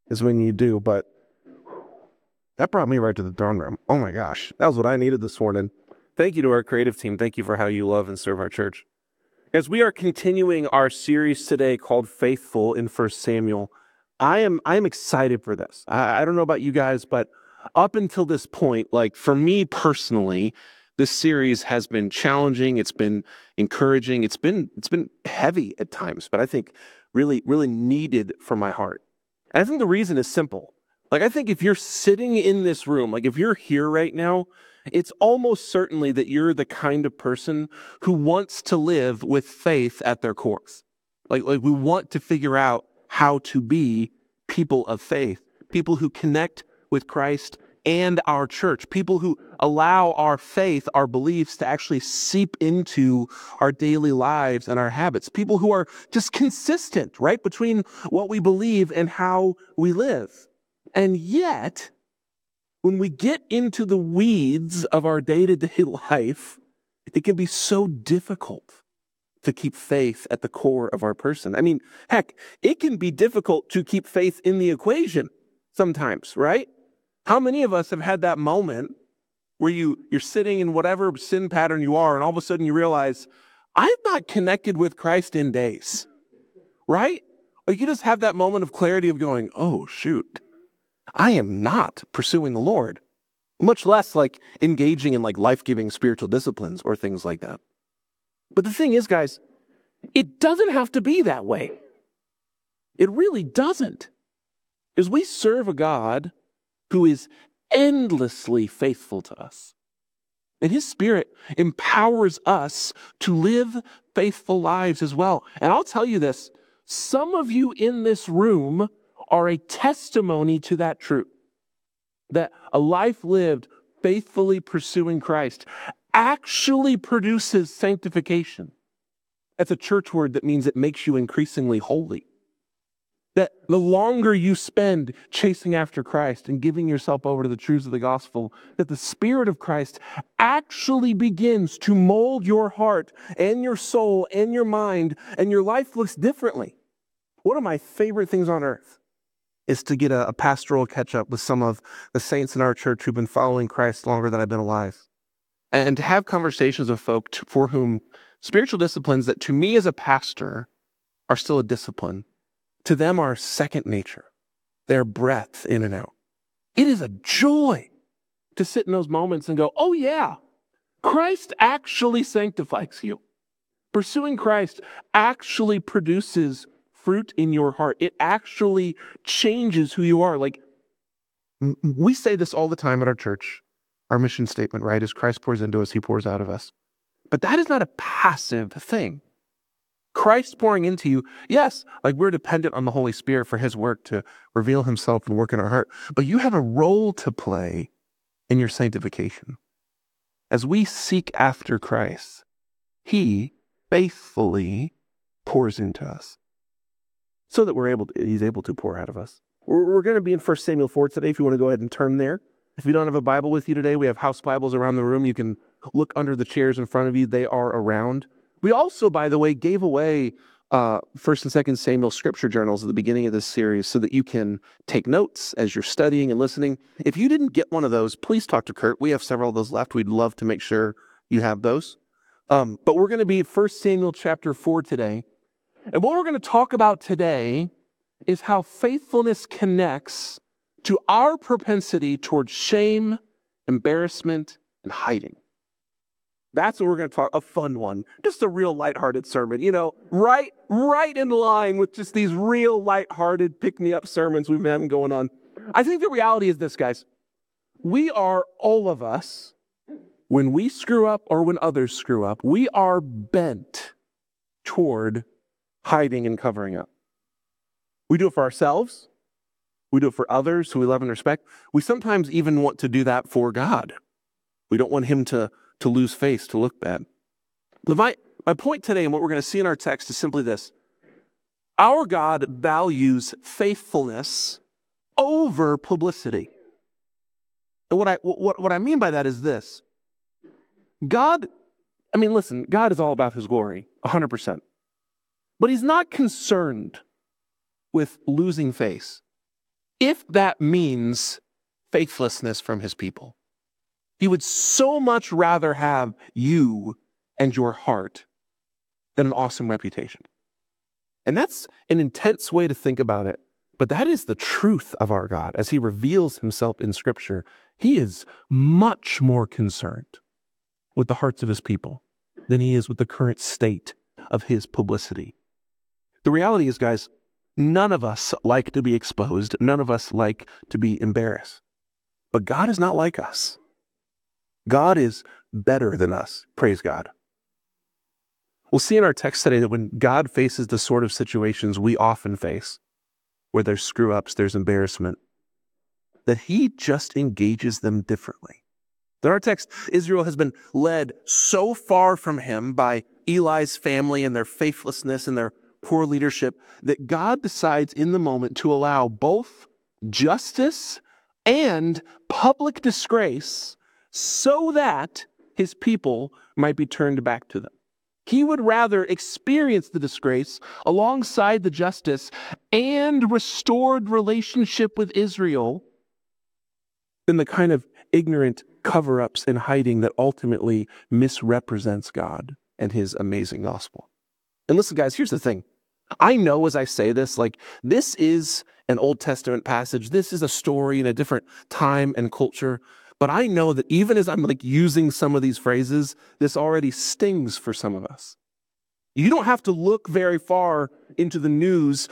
is when you do. But that brought me right to the throne room. Oh my gosh, that was what I needed this morning. Thank you to our creative team. Thank you for how you love and serve our church. As we are continuing our series today called Faithful in 1 Samuel, I am excited for this. I don't know about you guys, but up until this point, like for me personally, this series has been challenging. It's been encouraging. It's been heavy at times, but I think really, really needed for my heart. And I think the reason is simple. Like, I think if you're sitting in this room, like if you're here right now, it's almost certainly that you're the kind of person who wants to live with faith at their core. Like we want to figure out how to be people of faith, people who connect with Christ and our church, people who allow our faith, our beliefs to actually seep into our daily lives and our habits, people who are just consistent, right, between what we believe and how we live. And yet, when we get into the weeds of our day-to-day life, it can be so difficult to keep faith at the core of our person. I mean, heck, it can be difficult to keep faith in the equation sometimes, right? How many of us have had that moment where you're sitting in whatever sin pattern you are, and all of a sudden you realize, I'm not connected with Christ in days, right? Like you just have that moment of clarity of going, oh, shoot, I am not pursuing the Lord, much less like engaging in like life-giving spiritual disciplines or things like that. But the thing is, guys, it doesn't have to be that way. It really doesn't. Because we serve a God who is endlessly faithful to us. And his Spirit empowers us to live faithful lives as well. And I'll tell you this, some of you in this room are a testimony to that truth. That a life lived faithfully pursuing Christ actually produces sanctification. That's a church word that means it makes you increasingly holy. That the longer you spend chasing after Christ and giving yourself over to the truths of the gospel, that the Spirit of Christ actually begins to mold your heart and your soul and your mind, and your life looks differently. One of my favorite things on earth is to get a pastoral catch-up with some of the saints in our church who've been following Christ longer than I've been alive. And to have conversations with folk for whom spiritual disciplines that to me as a pastor are still a discipline, to them are second nature. They're breath in and out. It is a joy to sit in those moments and go, oh yeah, Christ actually sanctifies you. Pursuing Christ actually produces fruit in your heart. It actually changes who you are. Like, we say this all the time at our church. Our mission statement, right, is Christ pours into us, he pours out of us. But that is not a passive thing. Christ pouring into you, yes, like we're dependent on the Holy Spirit for his work to reveal himself and work in our heart, but you have a role to play in your sanctification. As we seek after Christ, he faithfully pours into us so that he's able to pour out of us. We're going to be in 1 Samuel 4 today if you want to go ahead and turn there. If you don't have a Bible with you today, we have house Bibles around the room. You can look under the chairs in front of you. They are around. We also, by the way, gave away 1st and 2nd Samuel scripture journals at the beginning of this series so that you can take notes as you're studying and listening. If you didn't get one of those, please talk to Kurt. We have several of those left. We'd love to make sure you have those. But we're going to be at 1 Samuel chapter 4 today. And what we're going to talk about today is how faithfulness connects to our propensity towards shame, embarrassment, and hiding. That's what we're going to talk, a fun one, just a real lighthearted sermon, right in line with just these real lighthearted pick-me-up sermons we've been having going on. I think the reality is this, guys. We are, all of us, when we screw up or when others screw up, we are bent toward hiding and covering up. We do it for ourselves. We do it for others who we love and respect. We sometimes even want to do that for God. We don't want him to lose face, to look bad. My point today and what we're going to see in our text is simply this. Our God values faithfulness over publicity. And what I mean by that is this. God is all about his glory, 100%. But he's not concerned with losing face. if that means faithlessness from his people. He would so much rather have you and your heart than an awesome reputation. And that's an intense way to think about it, but that is the truth of our God. As he reveals himself in Scripture, he is much more concerned with the hearts of his people than he is with the current state of his publicity. The reality is, guys, none of us like to be exposed. None of us like to be embarrassed. But God is not like us. God is better than us. Praise God. We'll see in our text today that when God faces the sort of situations we often face, where there's screw-ups, there's embarrassment, that he just engages them differently. In our text, Israel has been led so far from him by Eli's family and their faithlessness and their poor leadership that God decides in the moment to allow both justice and public disgrace so that his people might be turned back to them. He would rather experience the disgrace alongside the justice and restored relationship with Israel than the kind of ignorant cover-ups and hiding that ultimately misrepresents God and his amazing gospel. And listen, guys, here's the thing. I know as I say this, this is an Old Testament passage. This is a story in a different time and culture. But I know that even as I'm using some of these phrases, this already stings for some of us. You don't have to look very far into the news.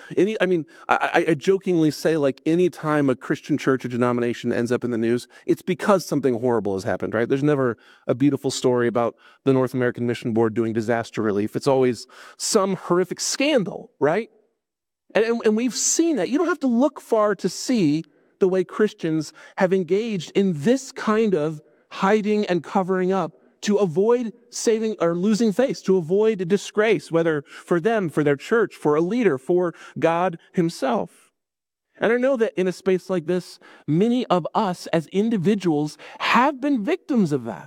I jokingly say, any time a Christian church or denomination ends up in the news, it's because something horrible has happened, right? There's never a beautiful story about the North American Mission Board doing disaster relief. It's always some horrific scandal, right? And we've seen that. You don't have to look far to see the way Christians have engaged in this kind of hiding and covering up to avoid saving or losing face, to avoid a disgrace, whether for them, for their church, for a leader, for God himself. And I know that in a space like this, many of us as individuals have been victims of that.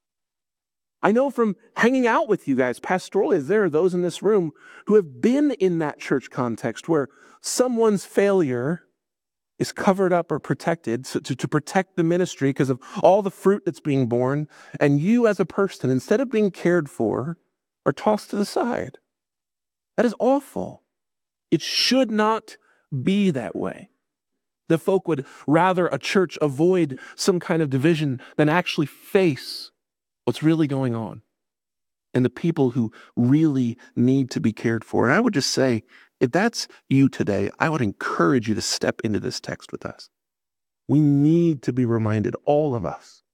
I know from hanging out with you guys pastorally, there are those in this room who have been in that church context where someone's failure is covered up or protected to protect the ministry because of all the fruit that's being borne. And you as a person, instead of being cared for, are tossed to the side. That is awful. It should not be that way. The folk would rather a church avoid some kind of division than actually face what's really going on and the people who really need to be cared for. And I would just say, if that's you today, I would encourage you to step into this text with us. We need to be reminded, all of us,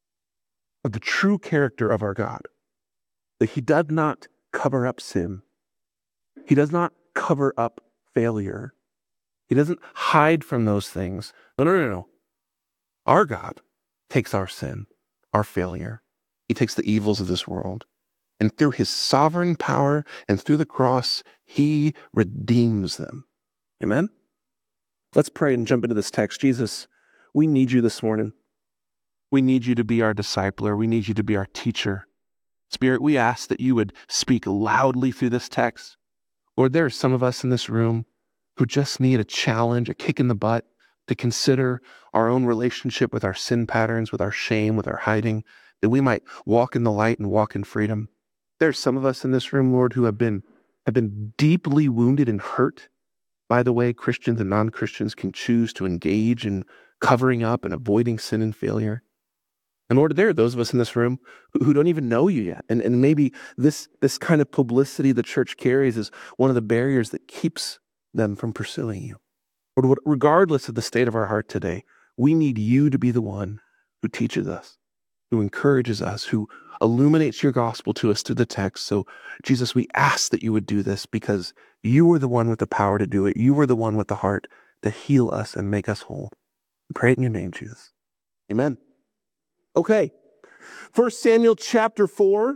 of the true character of our God, that he does not cover up sin. He does not cover up failure. He doesn't hide from those things. No. Our God takes our sin, our failure. He takes the evils of this world. And through his sovereign power and through the cross, he redeems them. Amen? Let's pray and jump into this text. Jesus, we need you this morning. We need you to be our discipler. We need you to be our teacher. Spirit, we ask that you would speak loudly through this text. Lord, there are some of us in this room who just need a challenge, a kick in the butt to consider our own relationship with our sin patterns, with our shame, with our hiding, that we might walk in the light and walk in freedom. There's some of us in this room, Lord, who have been deeply wounded and hurt by the way Christians and non-Christians can choose to engage in covering up and avoiding sin and failure. And Lord, there are those of us in this room who don't even know you yet. And maybe this kind of publicity the church carries is one of the barriers that keeps them from pursuing you. Lord, regardless of the state of our heart today, we need you to be the one who teaches us, who encourages us, who illuminates your gospel to us through the text. So, Jesus, we ask that you would do this because you are the one with the power to do it. You are the one with the heart to heal us and make us whole. We pray it in your name, Jesus. Amen. Okay, 1 Samuel chapter 4,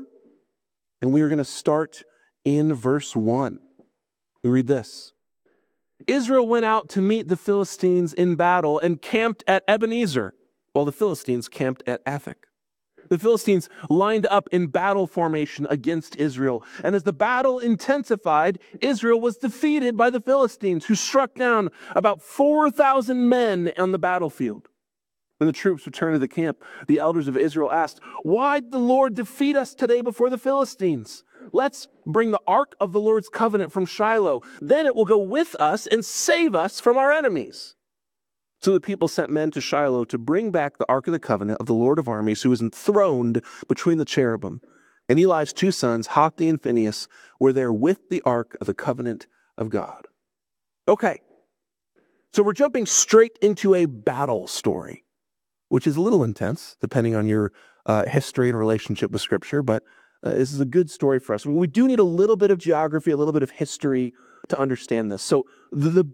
and we are going to start in verse 1. We read this. Israel went out to meet the Philistines in battle and camped at Ebenezer, while the Philistines camped at Aphek. The Philistines lined up in battle formation against Israel. And as the battle intensified, Israel was defeated by the Philistines, who struck down about 4,000 men on the battlefield. When the troops returned to the camp, the elders of Israel asked, "Why did the Lord defeat us today before the Philistines? Let's bring the ark of the Lord's covenant from Shiloh. Then it will go with us and save us from our enemies." So the people sent men to Shiloh to bring back the ark of the covenant of the Lord of armies, who was enthroned between the cherubim. And Eli's two sons, Hophni and Phinehas, were there with the ark of the covenant of God. Okay, so we're jumping straight into a battle story, which is a little intense, depending on your history and relationship with Scripture, but this is a good story for us. We do need a little bit of geography, a little bit of history to understand this. So the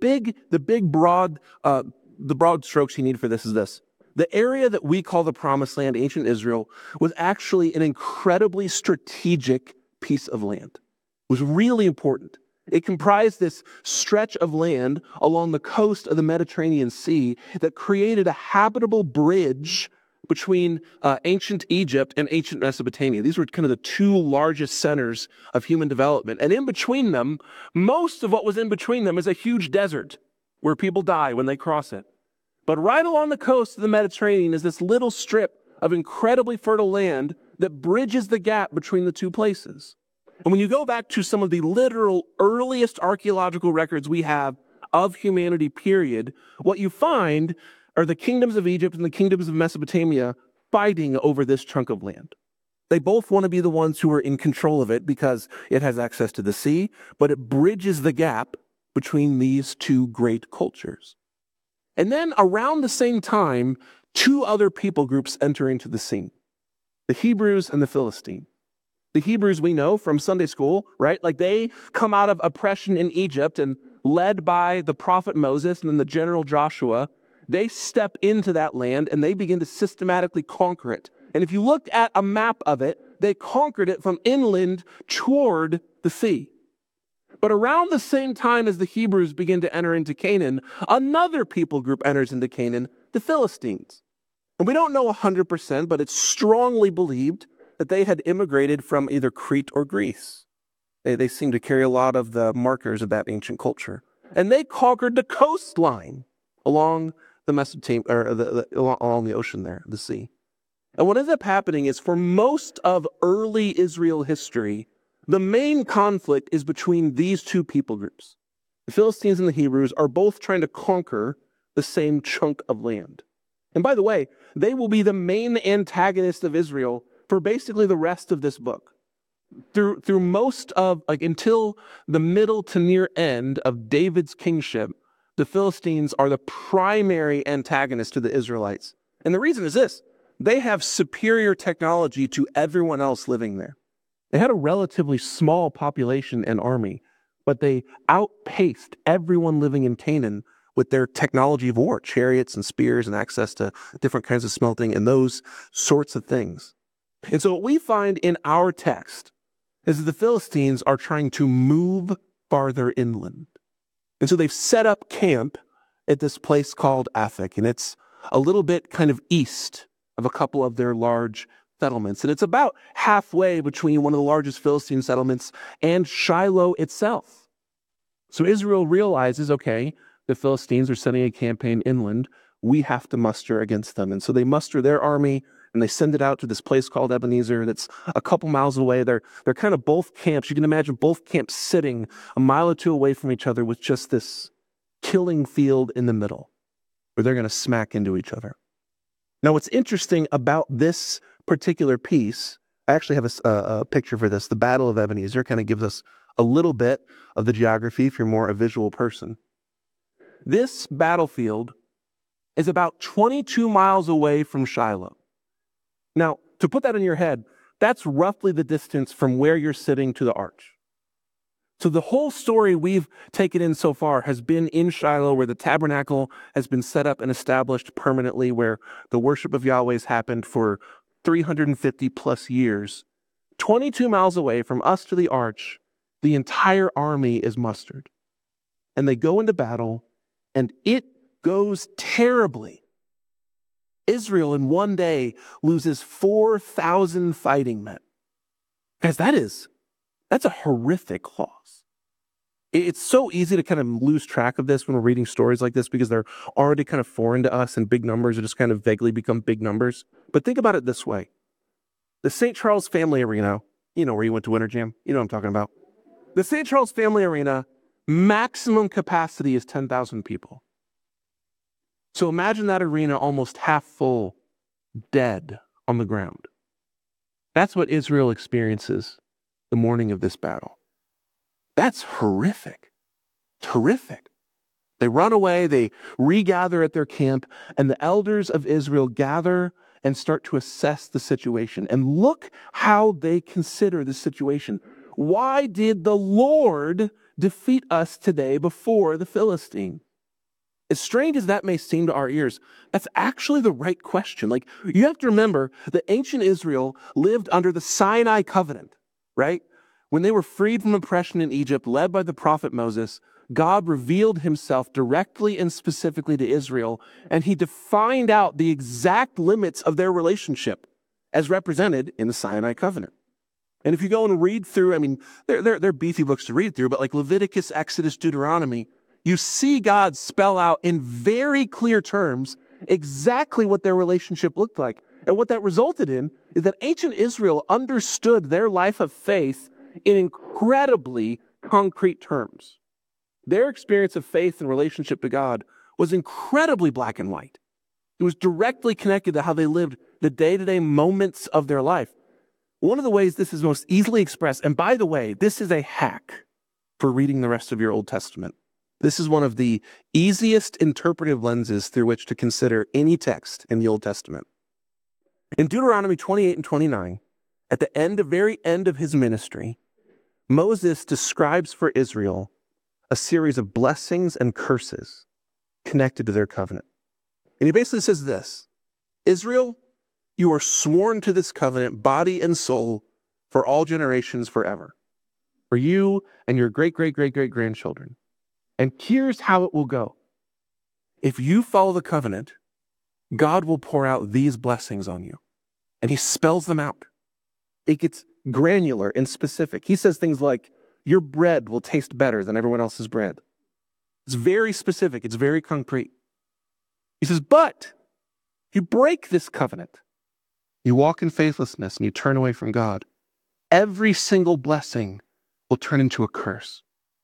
broad strokes you need for this is this. The area that we call the Promised Land, ancient Israel, was actually an incredibly strategic piece of land. It was really important. It comprised this stretch of land along the coast of the Mediterranean Sea that created a habitable bridge between ancient Egypt and ancient Mesopotamia. These were kind of the two largest centers of human development. And in between them, most of what was in between them is a huge desert where people die when they cross it. But right along the coast of the Mediterranean is this little strip of incredibly fertile land that bridges the gap between the two places. And when you go back to some of the literal earliest archaeological records we have of humanity, period, what you find are the kingdoms of Egypt and the kingdoms of Mesopotamia fighting over this chunk of land. They both want to be the ones who are in control of it because it has access to the sea, but it bridges the gap between these two great cultures. And then around the same time, two other people groups enter into the scene: the Hebrews and the Philistines. The Hebrews we know from Sunday school, right? Like they come out of oppression in Egypt and led by the prophet Moses and then the general Joshua, they step into that land and they begin to systematically conquer it. And if you looked at a map of it, they conquered it from inland toward the sea. But around the same time as the Hebrews begin to enter into Canaan, another people group enters into Canaan, the Philistines. And we don't know 100%, but it's strongly believed that they had immigrated from either Crete or Greece. They seem to carry a lot of the markers of that ancient culture. And they conquered the coastline along the Mesopotamia, or along the ocean there, the sea. And what ends up happening is for most of early Israel history, the main conflict is between these two people groups. The Philistines and the Hebrews are both trying to conquer the same chunk of land. And by the way, they will be the main antagonist of Israel for basically the rest of this book. Through most of, until the middle to near end of David's kingship, the Philistines are the primary antagonist to the Israelites. And the reason is this: they have superior technology to everyone else living there. They had a relatively small population and army, but they outpaced everyone living in Canaan with their technology of war, chariots and spears and access to different kinds of smelting and those sorts of things. And so what we find in our text is that the Philistines are trying to move farther inland. And so they've set up camp at this place called Aphek, and it's a little bit kind of east of a couple of their large settlements. And it's about halfway between one of the largest Philistine settlements and Shiloh itself. So Israel realizes, okay, the Philistines are sending a campaign inland. We have to muster against them. And so they muster their army and they send it out to this place called Ebenezer that's a couple miles away. They're kind of both camps. You can imagine both camps sitting a mile or two away from each other with just this killing field in the middle where they're going to smack into each other. Now, what's interesting about this particular piece, I actually have a picture for this. The Battle of Ebenezer kind of gives us a little bit of the geography if you're more a visual person. This battlefield is about 22 miles away from Shiloh. Now, to put that in your head, that's roughly the distance from where you're sitting to the arch. So the whole story we've taken in so far has been in Shiloh, where the tabernacle has been set up and established permanently, where the worship of Yahweh has happened for 350 plus years. 22 miles away from us to the arch, the entire army is mustered. And they go into battle, and it goes terribly. Israel in one day loses 4,000 fighting men. Guys, that's a horrific loss. It's so easy to kind of lose track of this when we're reading stories like this because they're already kind of foreign to us and big numbers are just kind of vaguely become big numbers. But think about it this way. The St. Charles Family Arena, you know where you went to Winter Jam, you know what I'm talking about. The St. Charles Family Arena, maximum capacity is 10,000 people. So imagine that arena almost half full, dead on the ground. That's what Israel experiences the morning of this battle. That's horrific. Terrific. They run away, they regather at their camp, and the elders of Israel gather and start to assess the situation. And look how they consider the situation. Why did the Lord defeat us today before the Philistines? As strange as that may seem to our ears, that's actually the right question. Like, you have to remember that ancient Israel lived under the Sinai covenant, right? When they were freed from oppression in Egypt, led by the prophet Moses, God revealed himself directly and specifically to Israel, and he defined out the exact limits of their relationship as represented in the Sinai covenant. And if you go and read through, I mean, they're beefy books to read through, but like Leviticus, Exodus, Deuteronomy, you see God spell out in very clear terms exactly what their relationship looked like. And what that resulted in is that ancient Israel understood their life of faith in incredibly concrete terms. Their experience of faith and relationship to God was incredibly black and white. It was directly connected to how they lived the day-to-day moments of their life. One of the ways this is most easily expressed, and by the way, this is a hack for reading the rest of your Old Testament. This is one of the easiest interpretive lenses through which to consider any text in the Old Testament. In Deuteronomy 28 and 29, at the very end of his ministry, Moses describes for Israel a series of blessings and curses connected to their covenant. And he basically says this: Israel, you are sworn to this covenant, body and soul, for all generations forever, for you and your great-great-great-great-grandchildren. And here's how it will go. If you follow the covenant, God will pour out these blessings on you. And he spells them out. It gets granular and specific. He says things like, your bread will taste better than everyone else's bread. It's very specific. It's very concrete. He says, but you break this covenant. You walk in faithlessness and you turn away from God. Every single blessing will turn into a curse.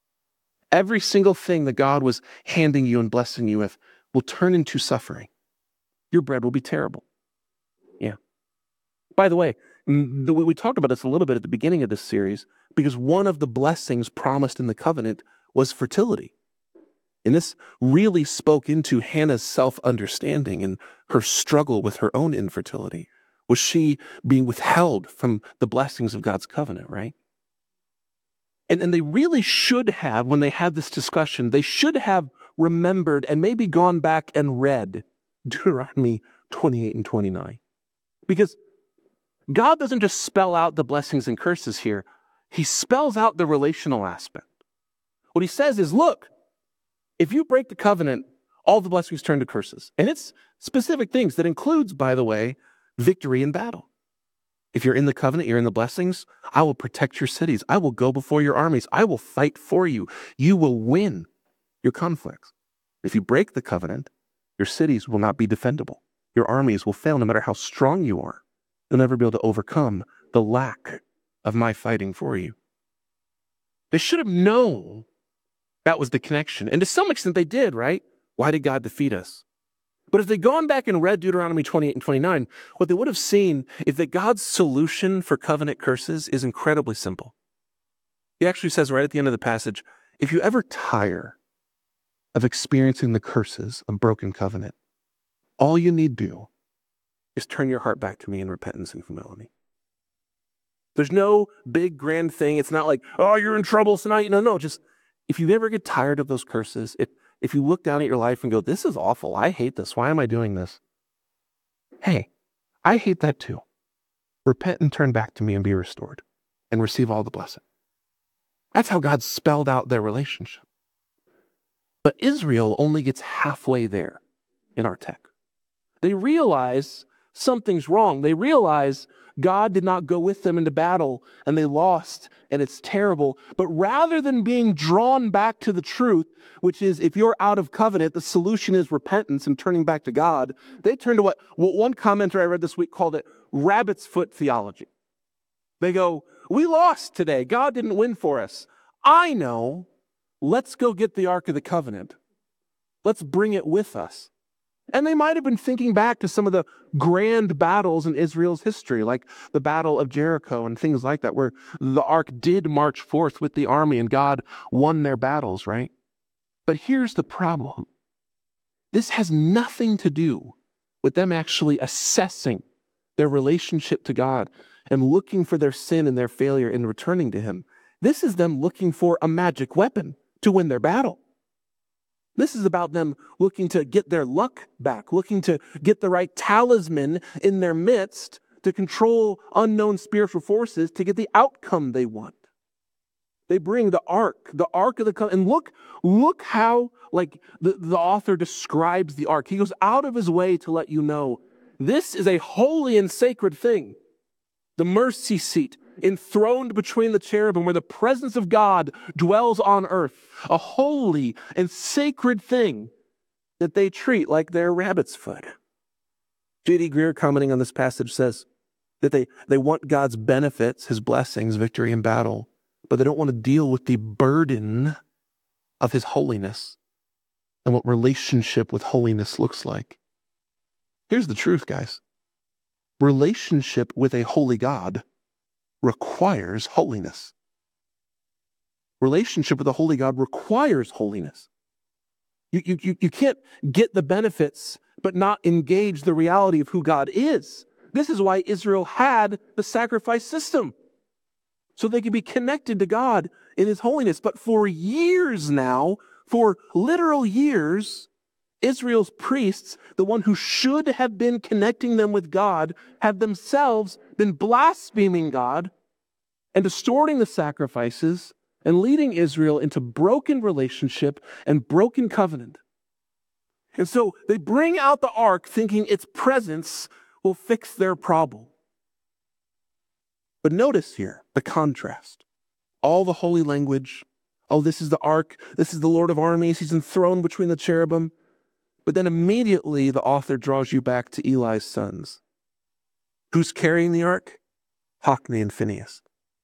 Every single thing that God was handing you and blessing you with will turn into suffering. Your bread will be terrible. Yeah. By the way, we talked about this a little bit at the beginning of this series because one of the blessings promised in the covenant was fertility. And this really spoke into Hannah's self-understanding and her struggle with her own infertility. Was she being withheld from the blessings of God's covenant, right? And they really should have, when they had this discussion, they should have remembered and maybe gone back and read Deuteronomy 28 and 29. Because God doesn't just spell out the blessings and curses here. He spells out the relational aspect. What he says is, look, if you break the covenant, all the blessings turn to curses. And it's specific things that includes, by the way, victory in battle. If you're in the covenant, you're in the blessings, I will protect your cities. I will go before your armies. I will fight for you. You will win your conflicts. If you break the covenant, your cities will not be defendable. Your armies will fail no matter how strong you are. You'll never be able to overcome the lack of my fighting for you. They should have known that was the connection. And to some extent they did, right? Why did God defeat us? But if they'd gone back and read Deuteronomy 28 and 29, what they would have seen is that God's solution for covenant curses is incredibly simple. He actually says right at the end of the passage, if you ever tire of experiencing the curses of broken covenant, all you need do is turn your heart back to me in repentance and humility. There's no big grand thing. It's not like, oh, you're in trouble tonight. No, just if you ever get tired of those curses, if you look down at your life and go, this is awful, I hate this, why am I doing this? Hey, I hate that too. Repent and turn back to me and be restored and receive all the blessing. That's how God spelled out their relationship. But Israel only gets halfway there in our text. They realize something's wrong. They realize God did not go with them into battle and they lost and it's terrible. But rather than being drawn back to the truth, which is if you're out of covenant, the solution is repentance and turning back to God, they turn to what one commenter I read this week called it rabbit's foot theology. They go, we lost today. God didn't win for us. I know. Let's go get the Ark of the Covenant. Let's bring it with us. And they might have been thinking back to some of the grand battles in Israel's history, like the Battle of Jericho and things like that, where the ark did march forth with the army and God won their battles, right? But here's the problem. This has nothing to do with them actually assessing their relationship to God and looking for their sin and their failure and returning to Him. This is them looking for a magic weapon to win their battle. This is about them looking to get their luck back, looking to get the right talisman in their midst to control unknown spiritual forces to get the outcome they want. They bring the ark of the covenant. And look how like the author describes the ark. He goes out of his way to let you know this is a holy and sacred thing. The mercy seat enthroned between the cherubim where the presence of God dwells on earth. A holy and sacred thing that they treat like their rabbit's foot. J.D. Greer, commenting on this passage, says that they want God's benefits, His blessings, victory in battle, but they don't want to deal with the burden of His holiness and what relationship with holiness looks like. Here's the truth, guys. Relationship with a holy God requires holiness. Relationship with a holy God requires holiness. You can't get the benefits but not engage the reality of who God is. This is why Israel had the sacrifice system, so they could be connected to God in His holiness. But for years now, for literal years, Israel's priests, the one who should have been connecting them with God, have themselves been blaspheming God and distorting the sacrifices and leading Israel into broken relationship and broken covenant. And so they bring out the ark thinking its presence will fix their problem. But notice here the contrast. All the holy language. Oh, this is the ark. This is the Lord of armies. He's enthroned between the cherubim. But then immediately the author draws you back to Eli's sons. Who's carrying the ark? Hophni and Phinehas.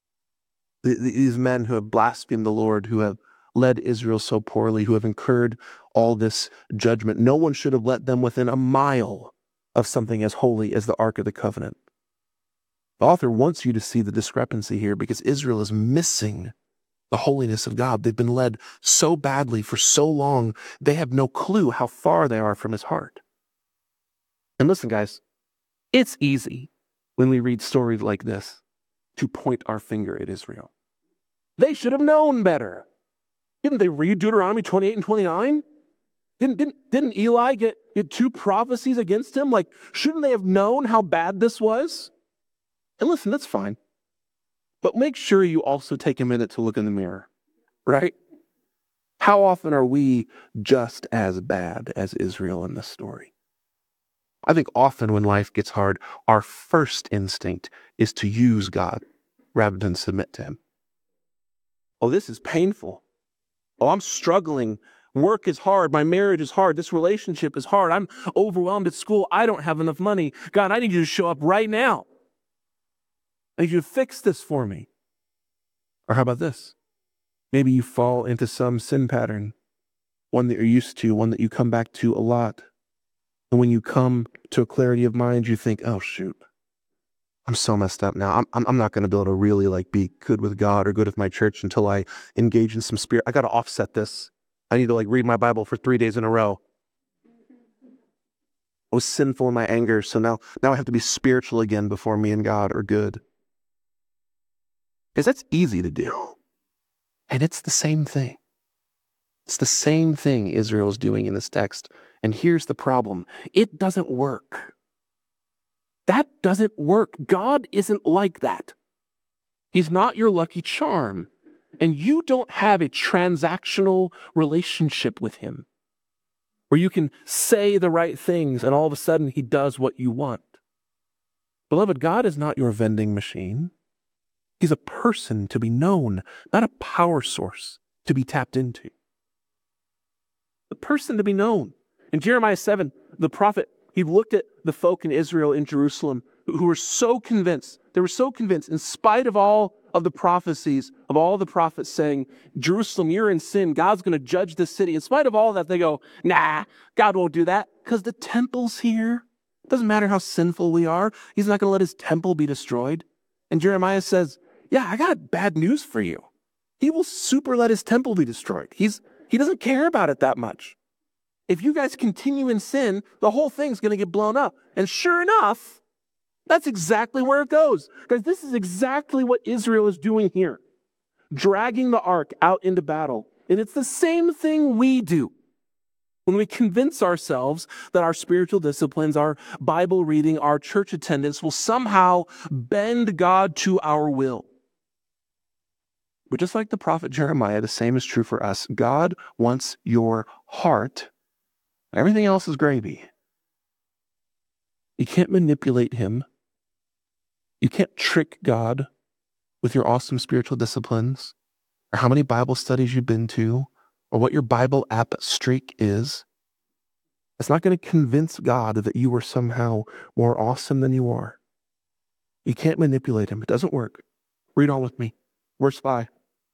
These men who have blasphemed the Lord, who have led Israel so poorly, who have incurred all this judgment. No one should have let them within a mile of something as holy as the Ark of the Covenant. The author wants you to see the discrepancy here because Israel is missing the holiness of God. They've been led so badly for so long, they have no clue how far they are from His heart. And listen, guys, it's easy when we read stories like this to point our finger at Israel. They should have known better. Didn't they read Deuteronomy 28 and 29? Didn't Eli get two prophecies against him? Like, shouldn't they have known how bad this was? And listen, that's fine. But make sure you also take a minute to look in the mirror, right? How often are we just as bad as Israel in this story? I think often when life gets hard, our first instinct is to use God rather than submit to Him. Oh, this is painful. Oh, I'm struggling. Work is hard. My marriage is hard. This relationship is hard. I'm overwhelmed at school. I don't have enough money. God, I need you to show up right now. I need you to fix this for me. Or how about this? Maybe you fall into some sin pattern, one that you're used to, one that you come back to a lot. And when you come to a clarity of mind, you think, oh, shoot, I'm so messed up now. I'm not going to be able to really be good with God or good with my church until I engage in some spirit. I got to offset this. I need to read my Bible for 3 days in a row. I was sinful in my anger, so now I have to be spiritual again before me and God are good. Because that's easy to do. And it's the same thing. It's the same thing Israel is doing in this text. And here's the problem. It doesn't work. That doesn't work. God isn't like that. He's not your lucky charm. And you don't have a transactional relationship with Him. where you can say the right things and all of a sudden he does what you want. Beloved, God is not your vending machine. He's a person to be known, not a power source to be tapped into. The person to be known. In Jeremiah 7, the prophet, he looked at the folk in Israel, in Jerusalem, who were so convinced, in spite of all of the prophecies, of all the prophets saying, Jerusalem, you're in sin, God's going to judge this city. In spite of all that, they go, nah, God won't do that because the temple's here. It doesn't matter how sinful we are. He's not going to let his temple be destroyed. And Jeremiah says, yeah, I got bad news for you. He will super let his temple be destroyed. He doesn't care about it that much. If you guys continue in sin, the whole thing's going to get blown up. And sure enough, that's exactly where it goes. Because this is exactly what Israel is doing here. Dragging the ark out into battle. And it's the same thing we do. When we convince ourselves that our spiritual disciplines, our Bible reading, our church attendance will somehow bend God to our will. But just like the prophet Jeremiah, the same is true for us. God wants your heart. Everything else is gravy. You can't manipulate him. You can't trick God with your awesome spiritual disciplines, or how many Bible studies you've been to, or what your Bible app streak is. It's not going to convince God that you are somehow more awesome than you are. You can't manipulate him. It doesn't work. Read on with me. Verse 5.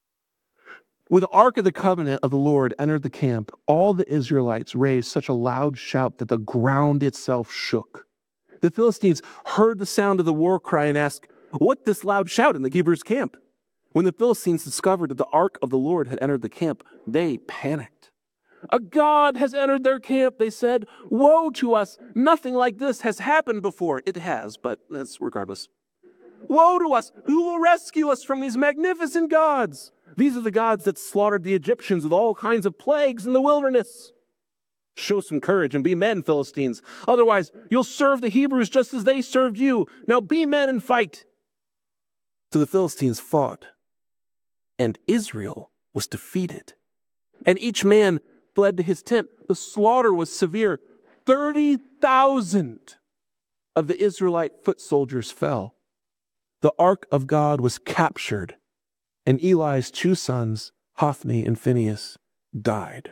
When the ark of the covenant of the Lord entered the camp, all the Israelites raised such a loud shout that the ground itself shook. The Philistines heard the sound of the war cry and asked, "What this loud shout in the Hebrews' camp?" When the Philistines discovered that the ark of the Lord had entered the camp, they panicked. "A god has entered their camp," they said. "Woe to us! Nothing like this has happened before." It has, but that's regardless. "Woe to us! Who will rescue us from these magnificent gods? These are the gods that slaughtered the Egyptians with all kinds of plagues in the wilderness." Show some courage and be men, Philistines. Otherwise, you'll serve the Hebrews just as they served you. Now be men and fight. So the Philistines fought, and Israel was defeated. And each man fled to his tent. The slaughter was severe. 30,000 of the Israelite foot soldiers fell. The ark of God was captured, and Eli's two sons, Hophni and Phinehas, died.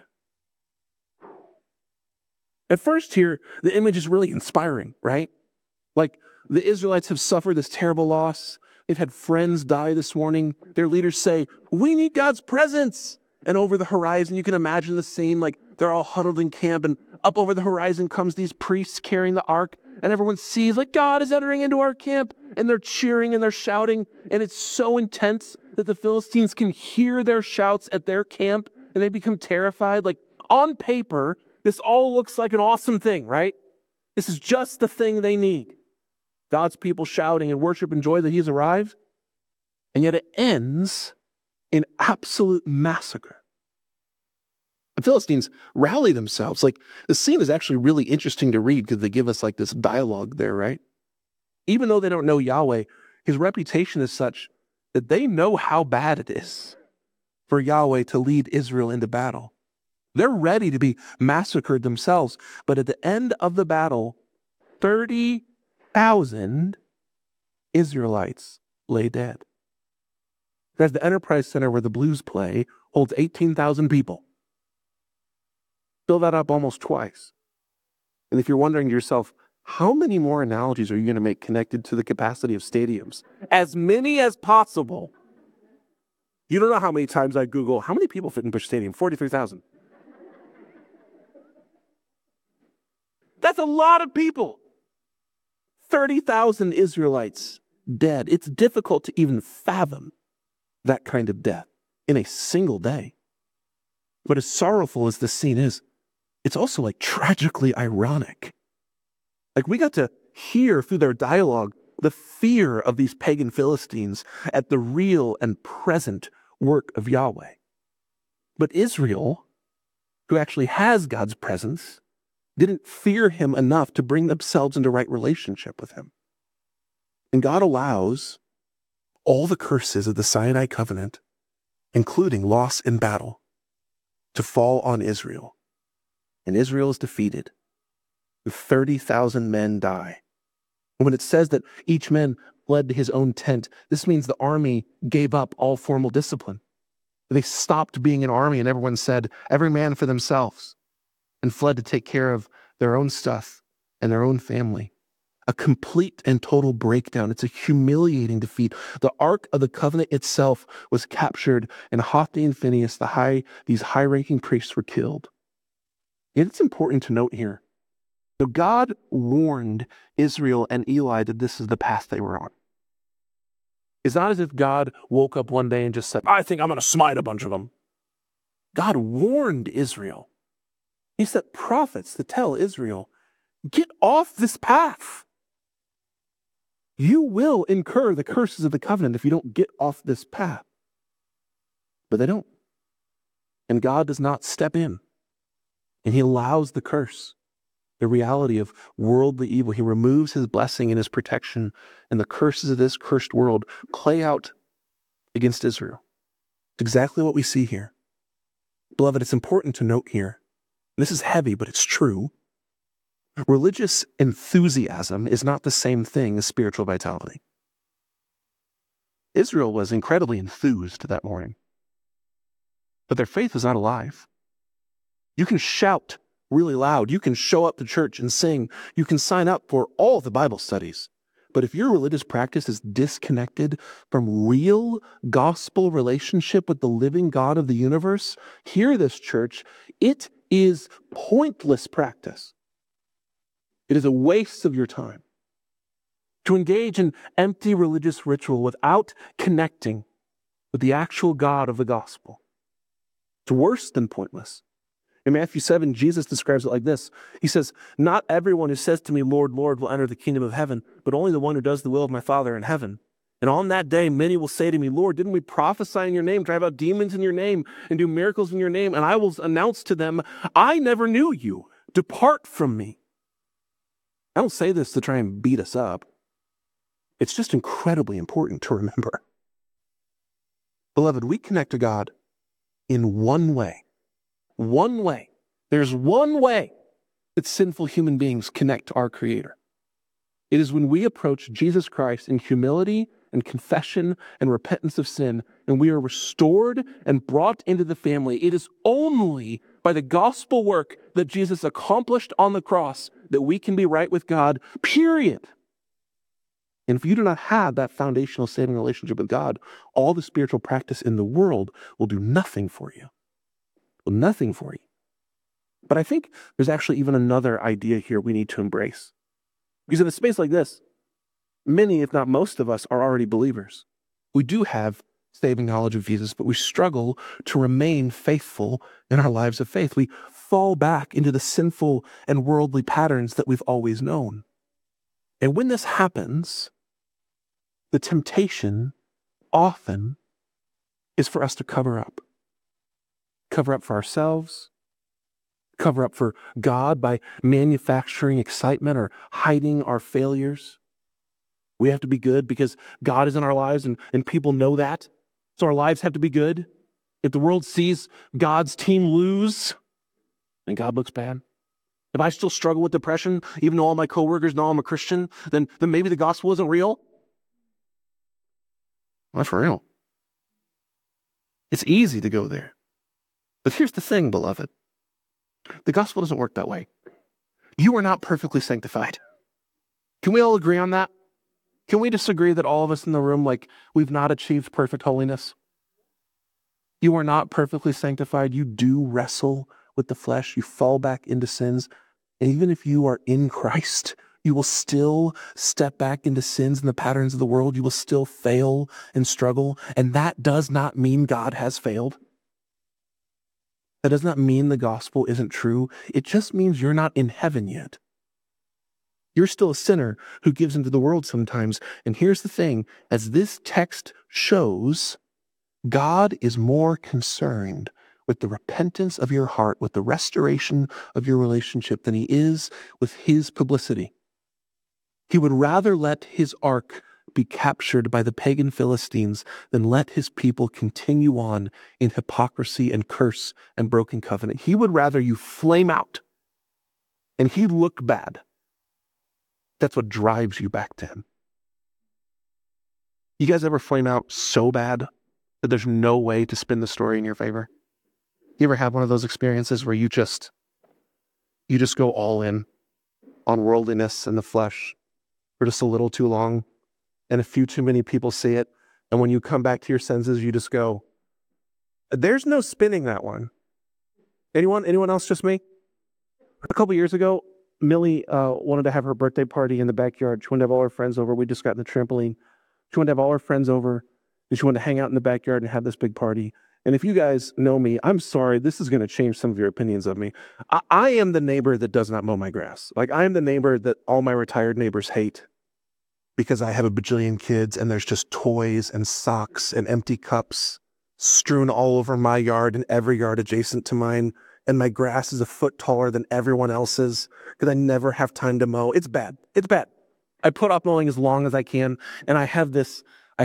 At first here, the image is really inspiring, right? Like the Israelites have suffered this terrible loss. They've had friends die this morning. Their leaders say, "We need God's presence." And over the horizon, you can imagine the scene, like they're all huddled in camp, and up over the horizon comes these priests carrying the ark, and everyone sees like God is entering into our camp, and they're cheering and they're shouting, and it's so intense that the Philistines can hear their shouts at their camp, and they become terrified. Like on paper, this all looks like an awesome thing, right? This is just the thing they need. God's people shouting in worship and joy that he's arrived. And yet it ends in absolute massacre. The Philistines rally themselves. Like the scene is actually really interesting to read because they give us like this dialogue there, right? Even though they don't know Yahweh, his reputation is such that they know how bad it is for Yahweh to lead Israel into battle. They're ready to be massacred themselves. But at the end of the battle, 30,000 Israelites lay dead. Guys, the Enterprise Center where the Blues play holds 18,000 people. Fill that up almost twice. And if you're wondering to yourself, how many more analogies are you going to make connected to the capacity of stadiums? As many as possible. You don't know how many times I Google, how many people fit in Busch Stadium? 43,000. That's a lot of people. 30,000 Israelites dead. It's difficult to even fathom that kind of death in a single day. But as sorrowful as this scene is, it's also like tragically ironic. Like we got to hear through their dialogue the fear of these pagan Philistines at the real and present work of Yahweh. But Israel, who actually has God's presence, didn't fear him enough to bring themselves into right relationship with him. And God allows all the curses of the Sinai covenant, including loss in battle, to fall on Israel. and Israel is defeated. 30,000 men die. And when it says that each man fled to his own tent, this means the army gave up all formal discipline. They stopped being an army, and everyone said, every man for themselves, and fled to take care of their own stuff and their own family. A complete and total breakdown. It's a humiliating defeat. The Ark of the Covenant itself was captured, and Hophni and Phinehas, these high-ranking priests, were killed. And it's important to note here, so God warned Israel and Eli that this is the path they were on. It's not as if God woke up one day and just said, I think I'm going to smite a bunch of them. God warned Israel. He sent prophets to tell Israel, get off this path. You will incur the curses of the covenant if you don't get off this path. But they don't. And God does not step in. And he allows the curse, the reality of worldly evil. He removes his blessing and his protection, and the curses of this cursed world play out against Israel. It's exactly what we see here. Beloved, it's important to note here, this is heavy, but it's true. Religious enthusiasm is not the same thing as spiritual vitality. Israel was incredibly enthused that morning, but their faith was not alive. You can shout really loud. You can show up to church and sing. You can sign up for all the Bible studies. But if your religious practice is disconnected from real gospel relationship with the living God of the universe, hear this, church, it is pointless practice. It is a waste of your time to engage in empty religious ritual without connecting with the actual God of the gospel. It's worse than pointless. In Matthew 7, Jesus describes it like this. He says, not everyone who says to me, Lord, Lord, will enter the kingdom of heaven, but only the one who does the will of my Father in heaven. And on that day, many will say to me, Lord, didn't we prophesy in your name, drive out demons in your name, and do miracles in your name? And I will announce to them, I never knew you. Depart from me. I don't say this to try and beat us up. It's just incredibly important to remember. Beloved, we connect to God in one way. One way. There's one way that sinful human beings connect to our Creator. It is when we approach Jesus Christ in humility and confession and repentance of sin, and we are restored and brought into the family. It is only by the gospel work that Jesus accomplished on the cross that we can be right with God, period. And if you do not have that foundational saving relationship with God, all the spiritual practice in the world will do nothing for you. Nothing for you. But I think there's actually even another idea here we need to embrace. Because in a space like this, many, if not most of us, are already believers. We do have saving knowledge of Jesus, but we struggle to remain faithful in our lives of faith. We fall back into the sinful and worldly patterns that we've always known. And when this happens, the temptation often is for us to cover up. Cover up for ourselves, cover up for God by manufacturing excitement or hiding our failures. We have to be good because God is in our lives and people know that. So our lives have to be good. If the world sees God's team lose, then God looks bad. If I still struggle with depression, even though all my coworkers know I'm a Christian, then maybe the gospel isn't real. Not for real. It's easy to go there. But here's the thing, beloved. The gospel doesn't work that way. You are not perfectly sanctified. Can we all agree on that? Can we disagree that all of us in the room, we've not achieved perfect holiness? You are not perfectly sanctified. You do wrestle with the flesh. You fall back into sins. And even if you are in Christ, you will still step back into sins and the patterns of the world. You will still fail and struggle. And that does not mean God has failed. That does not mean the gospel isn't true. It just means you're not in heaven yet. You're still a sinner who gives into the world sometimes. And here's the thing, as this text shows, God is more concerned with the repentance of your heart, with the restoration of your relationship than he is with his publicity. He would rather let his ark be captured by the pagan Philistines than let his people continue on in hypocrisy and curse and broken covenant. He would rather you flame out and he looked bad, that's what drives you back to him. You guys ever flame out so bad that there's no way to spin the story in your favor? You ever have one of those experiences where you just go all in on worldliness and the flesh for just a little too long, and a few too many people see it, and when you come back to your senses, you just go, there's no spinning that one. Anyone else, just me? A couple years ago, Millie wanted to have her birthday party in the backyard. She wanted to have all her friends over. We just got in the trampoline. She wanted to have all her friends over, and she wanted to hang out in the backyard and have this big party. And if you guys know me, I'm sorry, this is going to change some of your opinions of me. I am the neighbor that does not mow my grass. Like, I am the neighbor that all my retired neighbors hate because I have a bajillion kids and there's just toys and socks and empty cups strewn all over my yard and every yard adjacent to mine. And my grass is a foot taller than everyone else's because I never have time to mow. It's bad. It's bad. I put off mowing as long as I can. And I have this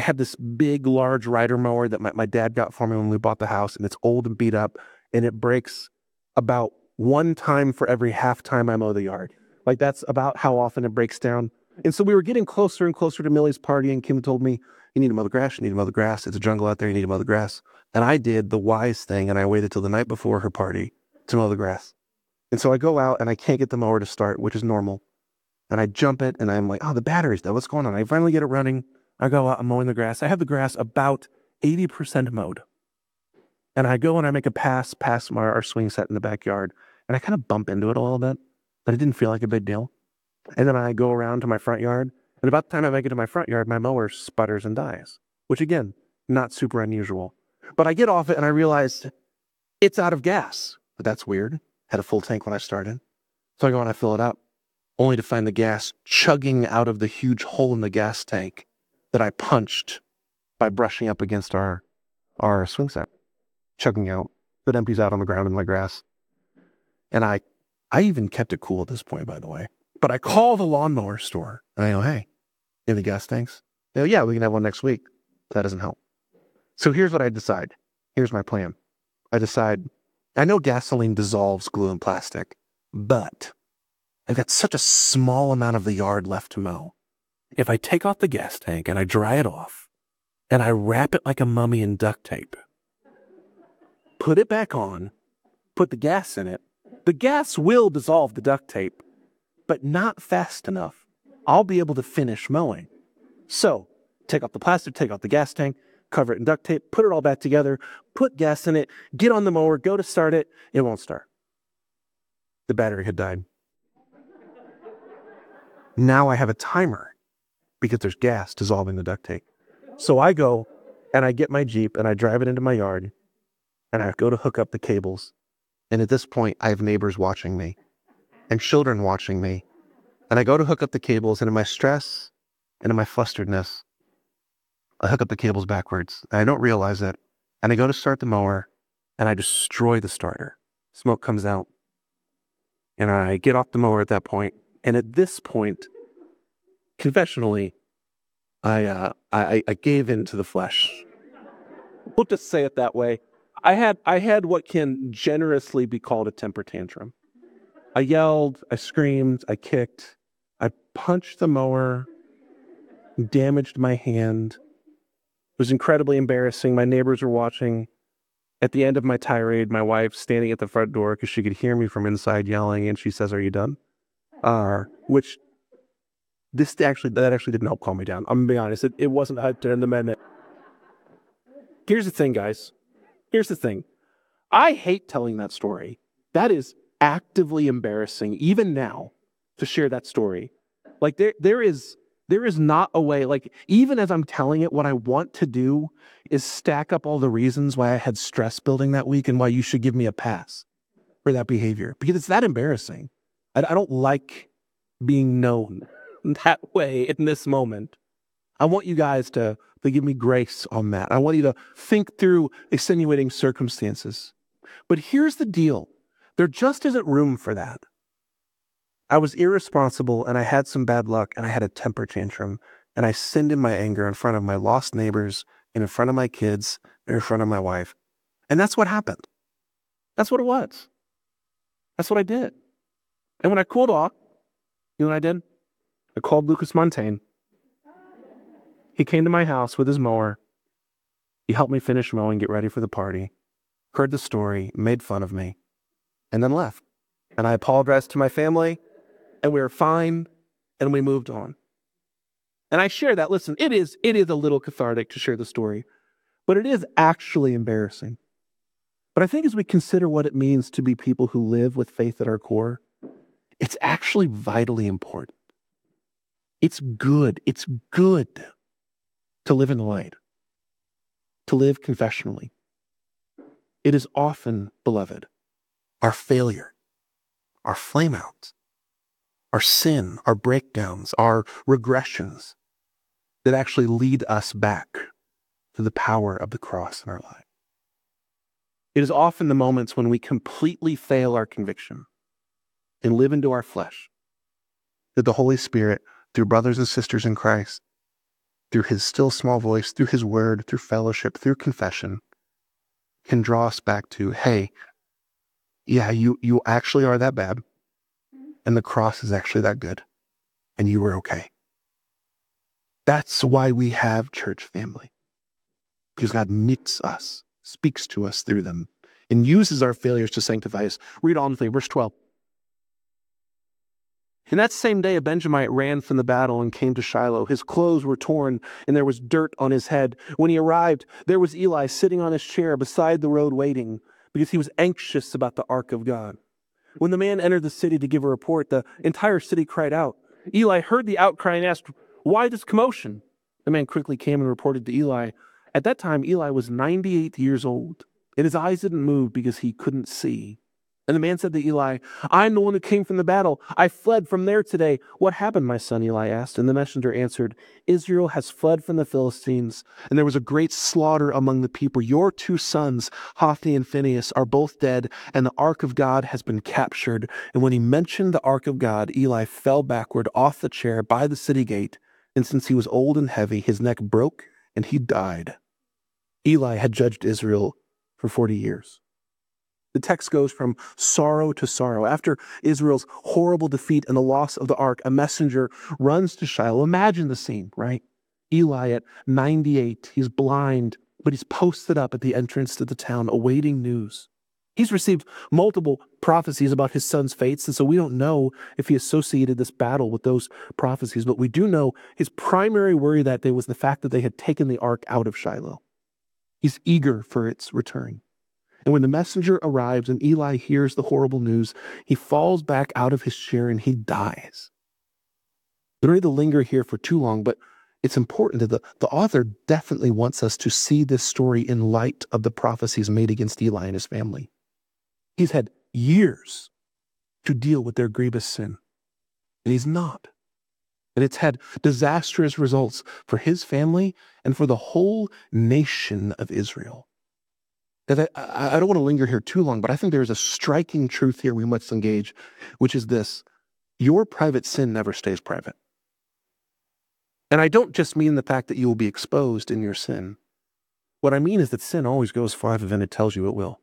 big, large rider mower that my dad got for me when we bought the house, and it's old and beat up, and it breaks about one time for every half time I mow the yard. Like, that's about how often it breaks down. And so we were getting closer and closer to Millie's party, and Kim told me, you need to mow the grass, you need to mow the grass. It's a jungle out there, you need to mow the grass. And I did the wise thing, and I waited till the night before her party to mow the grass. And so I go out, and I can't get the mower to start, which is normal. And I jump it, and I'm like, oh, the battery's dead. What's going on? I finally get it running. I go out, I'm mowing the grass. I have the grass about 80% mowed. And I go and I make a pass past our swing set in the backyard. And I kind of bump into it a little bit, but it didn't feel like a big deal. And then I go around to my front yard. And about the time I make it to my front yard, my mower sputters and dies, which, again, not super unusual. But I get off it and I realized it's out of gas. But that's weird. Had a full tank when I started. So I go and I fill it up, only to find the gas chugging out of the huge hole in the gas tank that I punched by brushing up against our swing set, chugging out. It empties out on the ground in my grass. And I even kept it cool at this point, by the way. But I call the lawnmower store and I go, hey, you have any gas tanks? They go, yeah, we can have one next week. That doesn't help. So here's what I decide. Here's my plan. I decide, I know gasoline dissolves glue and plastic, but I've got such a small amount of the yard left to mow. If I take off the gas tank and I dry it off, and I wrap it like a mummy in duct tape, put it back on, put the gas in it, the gas will dissolve the duct tape, but not fast enough. I'll be able to finish mowing. So, take off the plastic, take off the gas tank, cover it in duct tape, put it all back together, put gas in it, get on the mower, go to start it, it won't start. The battery had died. Now I have a timer because there's gas dissolving the duct tape. So I go and I get my Jeep and I drive it into my yard and I go to hook up the cables. And at this point, I have neighbors watching me and children watching me. And I go to hook up the cables, and in my stress and in my flusteredness, I hook up the cables backwards. I don't realize it. And I go to start the mower and I destroy the starter. Smoke comes out. And I get off the mower at that point. And at this point, confessionally, I gave in to the flesh. We'll just say it that way. I had what can generously be called a temper tantrum. I yelled, I screamed, I kicked, I punched the mower, damaged my hand. It was incredibly embarrassing. My neighbors were watching. At the end of my tirade, my wife standing at the front door because she could hear me from inside yelling, and she says, "Are you done?" Which that actually didn't help calm me down. I'm gonna be honest. It wasn't hyped in the minute. Here's the thing, guys. Here's the thing. I hate telling that story. That is actively embarrassing, even now, to share that story. Like there is not a way, like, even as I'm telling it, what I want to do is stack up all the reasons why I had stress building that week and why you should give me a pass for that behavior, because it's that embarrassing. I don't like being known that way in this moment. I want you guys to give me grace on that. I want you to think through extenuating circumstances. But here's the deal. There just isn't room for that. I was irresponsible and I had some bad luck and I had a temper tantrum and I sinned in my anger in front of my lost neighbors and in front of my kids and in front of my wife. And that's what happened. That's what it was. That's what I did. And when I cooled off, you know what I did? I called Lucas Montaigne. He came to my house with his mower. He helped me finish mowing, get ready for the party, heard the story, made fun of me, and then left. And I apologized to my family, and we were fine, and we moved on. And I share that. Listen, it is a little cathartic to share the story, but it is actually embarrassing. But I think as we consider what it means to be people who live with faith at our core, it's actually vitally important. It's good to live in the light, to live confessionally. It is often, beloved, our failure, our flameouts, our sin, our breakdowns, our regressions that actually lead us back to the power of the cross in our life. It is often the moments when we completely fail our conviction and live into our flesh that the Holy Spirit, through brothers and sisters in Christ, through his still small voice, through his word, through fellowship, through confession, can draw us back to, hey, yeah, you actually are that bad, and the cross is actually that good, and you were okay. That's why we have church family, because God meets us, speaks to us through them, and uses our failures to sanctify us. Read on with me, verse 12. In that same day, a Benjamite ran from the battle and came to Shiloh. His clothes were torn, and there was dirt on his head. When he arrived, there was Eli sitting on his chair beside the road waiting, because he was anxious about the ark of God. When the man entered the city to give a report, the entire city cried out. Eli heard the outcry and asked, "Why this commotion?" The man quickly came and reported to Eli. At that time, Eli was 98 years old, and his eyes didn't move because he couldn't see. And the man said to Eli, "I am the one who came from the battle. I fled from there today." "What happened, my son?" Eli asked. And the messenger answered, "Israel has fled from the Philistines, and there was a great slaughter among the people. Your 2 sons, Hophni and Phinehas, are both dead, and the ark of God has been captured." And when he mentioned the ark of God, Eli fell backward off the chair by the city gate, and since he was old and heavy, his neck broke, and he died. Eli had judged Israel for 40 years. The text goes from sorrow to sorrow. After Israel's horrible defeat and the loss of the ark, a messenger runs to Shiloh. Imagine the scene, right? Eli at 98, he's blind, but he's posted up at the entrance to the town awaiting news. He's received multiple prophecies about his son's fates, and so we don't know if he associated this battle with those prophecies, but we do know his primary worry that day was the fact that they had taken the ark out of Shiloh. He's eager for its return. And when the messenger arrives and Eli hears the horrible news, he falls back out of his chair and he dies. We don't need to linger here for too long, but it's important that the author definitely wants us to see this story in light of the prophecies made against Eli and his family. He's had years to deal with their grievous sin, and he's not. And it's had disastrous results for his family and for the whole nation of Israel. I don't want to linger here too long, but I think there's a striking truth here we must engage, which is this: your private sin never stays private. And I don't just mean the fact that you will be exposed in your sin. What I mean is that sin always goes farther than it tells you it will.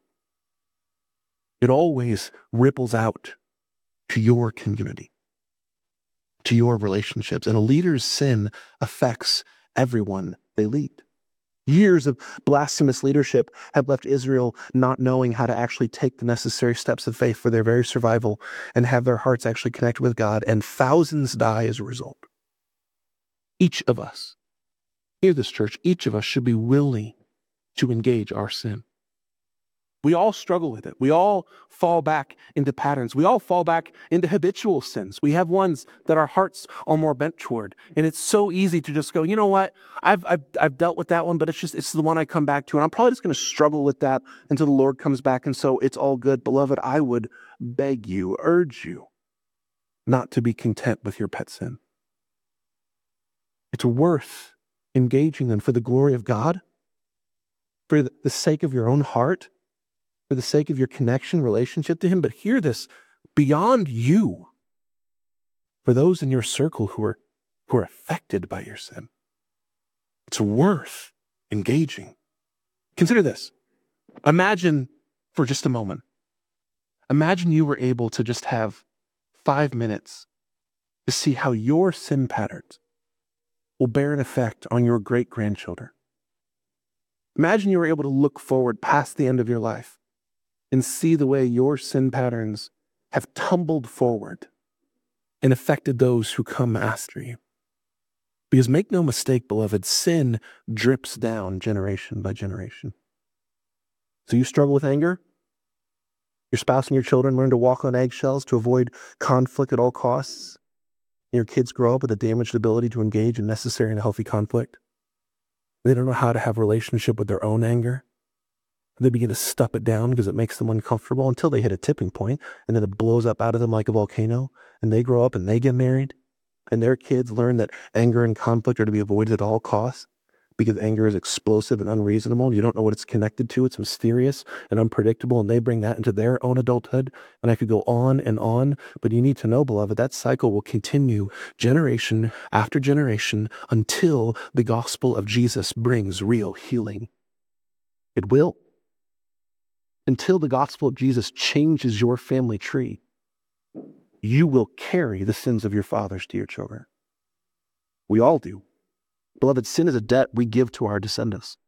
It always ripples out to your community, to your relationships. And a leader's sin affects everyone they lead. Years of blasphemous leadership have left Israel not knowing how to actually take the necessary steps of faith for their very survival and have their hearts actually connect with God, and thousands die as a result. Each of us, hear this, church, each of us should be willing to engage our sin. We all struggle with it. We all fall back into patterns. We all fall back into habitual sins. We have ones that our hearts are more bent toward. And it's so easy to just go, you know what? I've dealt with that one, but it's the one I come back to. And I'm probably just going to struggle with that until the Lord comes back. And so it's all good. Beloved, I would beg you, urge you not to be content with your pet sin. It's worth engaging in for the glory of God, for the sake of your own heart, for the sake of your connection, relationship to him. But hear this, beyond you, for those in your circle who are affected by your sin, it's worth engaging. Consider this. Imagine for just a moment, imagine you were able to just have 5 minutes to see how your sin patterns will bear an effect on your great-grandchildren. Imagine you were able to look forward past the end of your life and see the way your sin patterns have tumbled forward and affected those who come after you. Because make no mistake, beloved, sin drips down generation by generation. So you struggle with anger? Your spouse and your children learn to walk on eggshells to avoid conflict at all costs? And your kids grow up with a damaged ability to engage in necessary and healthy conflict? They don't know how to have a relationship with their own anger. They begin to stuff it down because it makes them uncomfortable until they hit a tipping point, and then it blows up out of them like a volcano, and they grow up and they get married, and their kids learn that anger and conflict are to be avoided at all costs because anger is explosive and unreasonable. You don't know what it's connected to. It's mysterious and unpredictable, and they bring that into their own adulthood. And I could go on, but you need to know, beloved, that cycle will continue generation after generation until the gospel of Jesus brings real healing. It will. Until the gospel of Jesus changes your family tree, you will carry the sins of your fathers to your children. We all do. Beloved, sin is a debt we give to our descendants.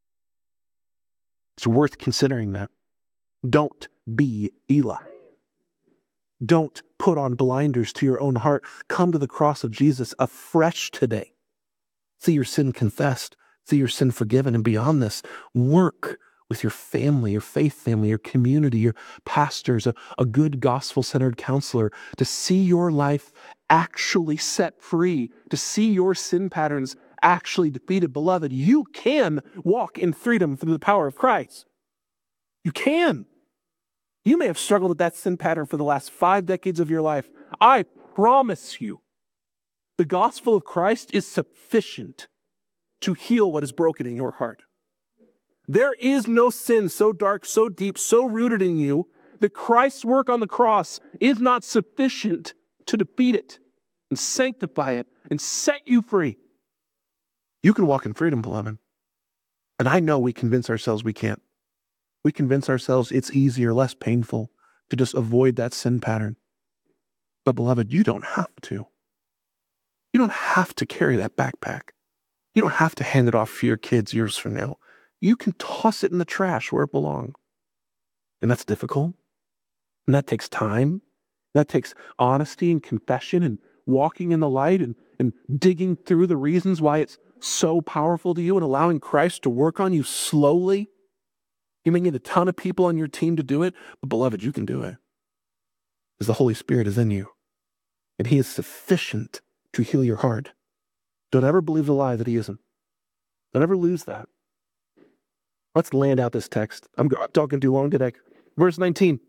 It's worth considering that. Don't be Eli. Don't put on blinders to your own heart. Come to the cross of Jesus afresh today. See your sin confessed. See your sin forgiven. And beyond this, work with your family, your faith family, your community, your pastors, a good gospel-centered counselor to see your life actually set free, to see your sin patterns actually defeated. Beloved, you can walk in freedom through the power of Christ. You can. You may have struggled with that sin pattern for the last 5 decades of your life. I promise you, the gospel of Christ is sufficient to heal what is broken in your heart. There is no sin so dark, so deep, so rooted in you that Christ's work on the cross is not sufficient to defeat it and sanctify it and set you free. You can walk in freedom, beloved. And I know we convince ourselves we can't. We convince ourselves it's easier, less painful to just avoid that sin pattern. But beloved, you don't have to. You don't have to carry that backpack. You don't have to hand it off to your kids years from now. You can toss it in the trash where it belongs. And that's difficult. And that takes time. That takes honesty and confession and walking in the light and digging through the reasons why it's so powerful to you and allowing Christ to work on you slowly. You may need a ton of people on your team to do it, but beloved, you can do it. Because the Holy Spirit is in you. And He is sufficient to heal your heart. Don't ever believe the lie that He isn't. Don't ever lose that. Let's land out this text. I'm talking too long today. Verse 19.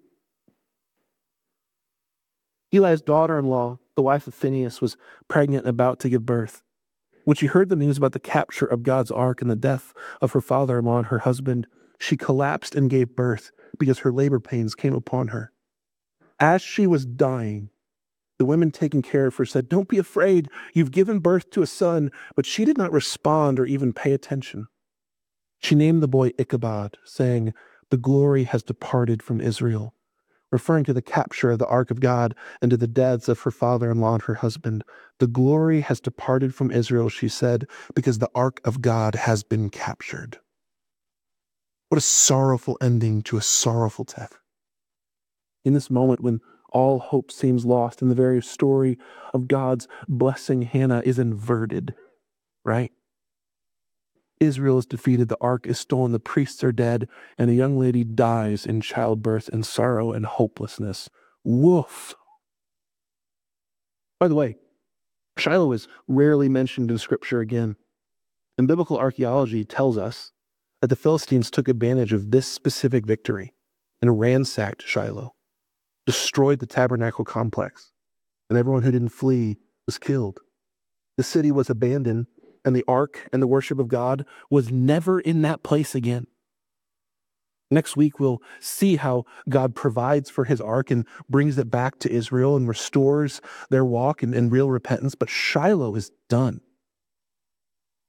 Eli's daughter-in-law, the wife of Phinehas, was pregnant and about to give birth. When she heard the news about the capture of God's ark and the death of her father-in-law and her husband, she collapsed and gave birth because her labor pains came upon her. As she was dying, the women taking care of her said, "Don't be afraid. You've given birth to a son." But she did not respond or even pay attention. She named the boy Ichabod, saying, "The glory has departed from Israel," referring to the capture of the ark of God and to the deaths of her father-in-law and her husband. "The glory has departed from Israel," she said, "because the ark of God has been captured." What a sorrowful ending to a sorrowful death. In this moment when all hope seems lost and the very story of God's blessing Hannah is inverted, right? Israel is defeated, the ark is stolen, the priests are dead, and a young lady dies in childbirth and sorrow and hopelessness. Woof. By the way, Shiloh is rarely mentioned in Scripture again. And biblical archaeology tells us that the Philistines took advantage of this specific victory and ransacked Shiloh, destroyed the tabernacle complex, and everyone who didn't flee was killed. The city was abandoned, and the ark and the worship of God was never in that place again. Next week, we'll see how God provides for His ark and brings it back to Israel and restores their walk in real repentance. But Shiloh is done.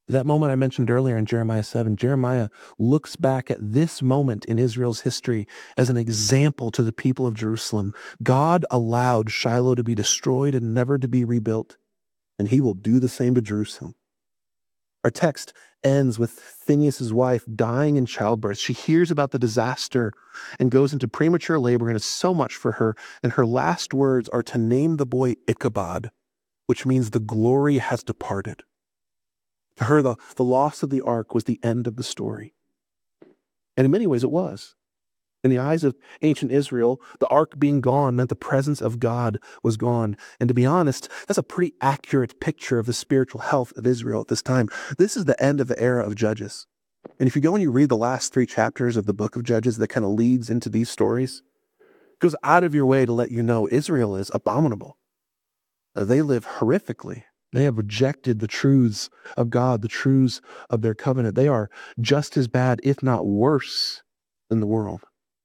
That moment I mentioned earlier in Jeremiah 7, Jeremiah looks back at this moment in Israel's history as an example to the people of Jerusalem. God allowed Shiloh to be destroyed and never to be rebuilt, and he will do the same to Jerusalem. Our text ends with Phinehas' wife dying in childbirth. She hears about the disaster and goes into premature labor, and it's so much for her. And her last words are to name the boy Ichabod, which means the glory has departed. To her, the loss of the ark was the end of the story. And in many ways it was. In the eyes of ancient Israel, the ark being gone meant the presence of God was gone. And to be honest, that's a pretty accurate picture of the spiritual health of Israel at this time. This is the end of the era of Judges. And if you go and you read the last 3 chapters of the book of Judges that kind of leads into these stories, it goes out of your way to let you know Israel is abominable. They live horrifically. They have rejected the truths of God, the truths of their covenant. They are just as bad, if not worse, than the world.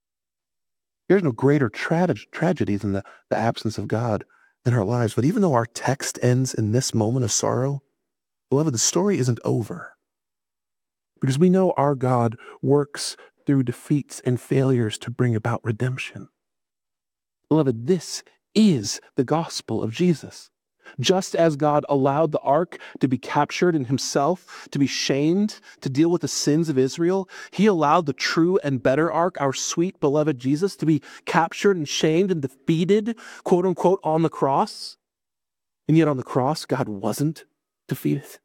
There's no greater tragedy than the absence of God in our lives. But even though our text ends in this moment of sorrow, beloved, the story isn't over. Because we know our God works through defeats and failures to bring about redemption. Beloved, this is the gospel of Jesus. Just as God allowed the ark to be captured and himself to be shamed, to deal with the sins of Israel, he allowed the true and better ark, our sweet beloved Jesus, to be captured and shamed and defeated, quote unquote, on the cross. And yet on the cross, God wasn't defeated.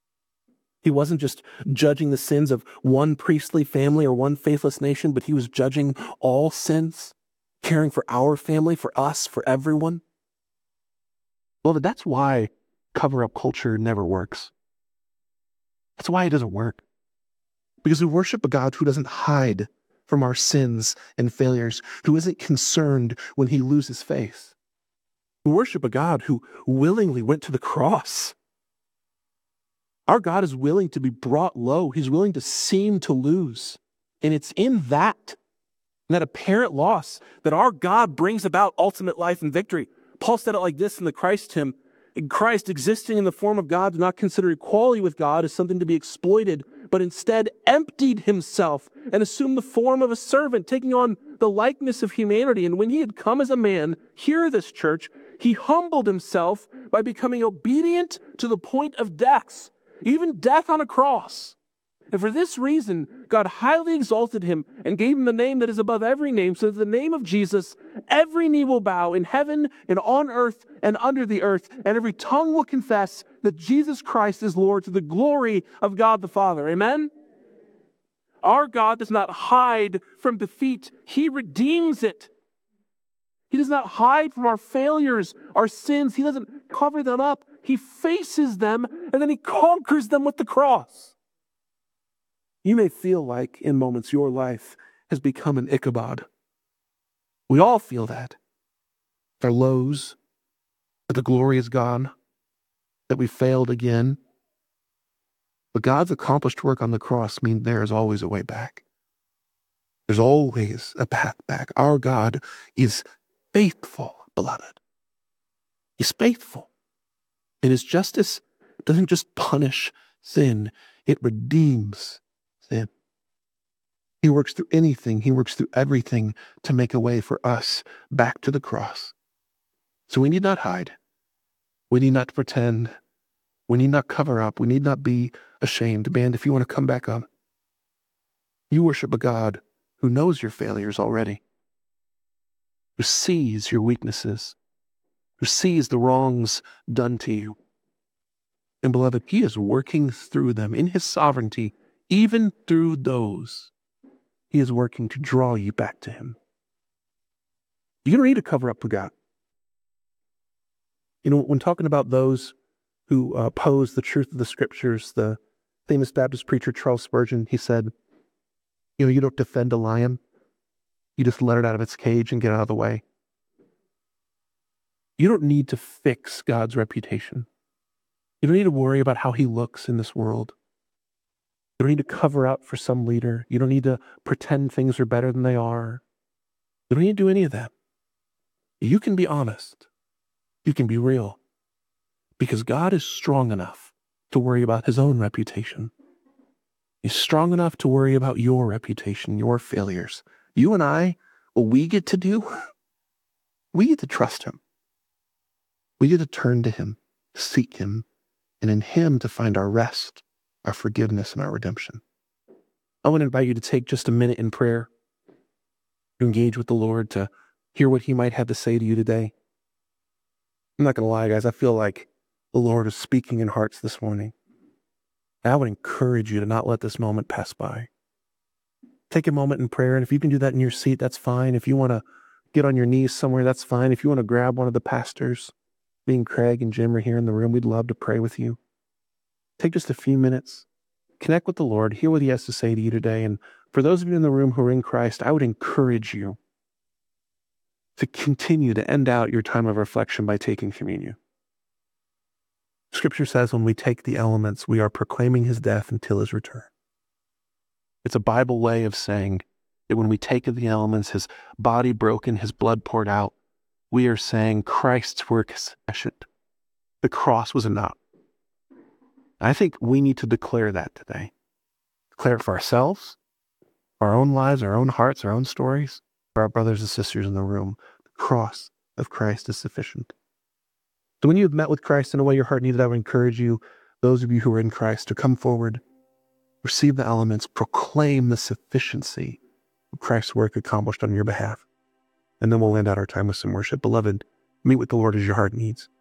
He wasn't just judging the sins of one priestly family or one faithless nation, but he was judging all sins, caring for our family, for us, for everyone. Beloved, that's why cover-up culture never works. That's why it doesn't work. Because we worship a God who doesn't hide from our sins and failures, who isn't concerned when he loses faith. We worship a God who willingly went to the cross. Our God is willing to be brought low. He's willing to seem to lose. And it's in that apparent loss, that our God brings about ultimate life and victory. Paul said it like this in the Christ hymn: "In Christ, existing in the form of God, did not consider equality with God as something to be exploited, but instead emptied himself and assumed the form of a servant, taking on the likeness of humanity. And when he had come as a man, hear this, church, he humbled himself by becoming obedient to the point of death, even death on a cross. And for this reason, God highly exalted him and gave him the name that is above every name, so that the name of Jesus, every knee will bow in heaven and on earth and under the earth, and every tongue will confess that Jesus Christ is Lord, to the glory of God the Father." Amen? Our God does not hide from defeat. He redeems it. He does not hide from our failures, our sins. He doesn't cover them up. He faces them, and then he conquers them with the cross. You may feel like, in moments, your life has become an Ichabod. We all feel that. Our lows, that the glory is gone, that we failed again. But God's accomplished work on the cross means there is always a way back. There's always a path back. Our God is faithful, beloved. He's faithful. And his justice doesn't just punish sin, it redeems sin. He works through anything. He works through everything to make a way for us back to the cross. So we need not hide. We need not pretend. We need not cover up. We need not be ashamed. Band, if you want to come back up, you worship a God who knows your failures already, who sees your weaknesses, who sees the wrongs done to you. And beloved, he is working through them in his sovereignty. Even through those, he is working to draw you back to him. You don't need to cover up for God. You know, when talking about those who oppose the truth of the scriptures, the famous Baptist preacher Charles Spurgeon, he said, you don't defend a lion. You just let it out of its cage and get out of the way. You don't need to fix God's reputation. You don't need to worry about how he looks in this world. You don't need to cover up for some leader. You don't need to pretend things are better than they are. You don't need to do any of that. You can be honest. You can be real. Because God is strong enough to worry about his own reputation. He's strong enough to worry about your reputation, your failures. You and I, what we get to do, we get to trust him. We get to turn to him, seek him, and in him to find our rest, our forgiveness, and our redemption. I want to invite you to take just a minute in prayer, to engage with the Lord, to hear what he might have to say to you today. I'm not going to lie, guys. I feel like the Lord is speaking in hearts this morning. I would encourage you to not let this moment pass by. Take a moment in prayer, and if you can do that in your seat, that's fine. If you want to get on your knees somewhere, that's fine. If you want to grab one of the pastors, being Craig and Jim are here in the room, we'd love to pray with you. Take just a few minutes, connect with the Lord, hear what he has to say to you today. And for those of you in the room who are in Christ, I would encourage you to continue to end out your time of reflection by taking communion. Scripture says when we take the elements, we are proclaiming his death until his return. It's a Bible way of saying that when we take of the elements, his body broken, his blood poured out, we are saying Christ's work is sufficient. The cross was enough. I think we need to declare that today. Declare it for ourselves, our own lives, our own hearts, our own stories, for our brothers and sisters in the room. The cross of Christ is sufficient. So when you have met with Christ in a way your heart needed, I would encourage you, those of you who are in Christ, to come forward, receive the elements, proclaim the sufficiency of Christ's work accomplished on your behalf. And then we'll end out our time with some worship. Beloved, meet with the Lord as your heart needs.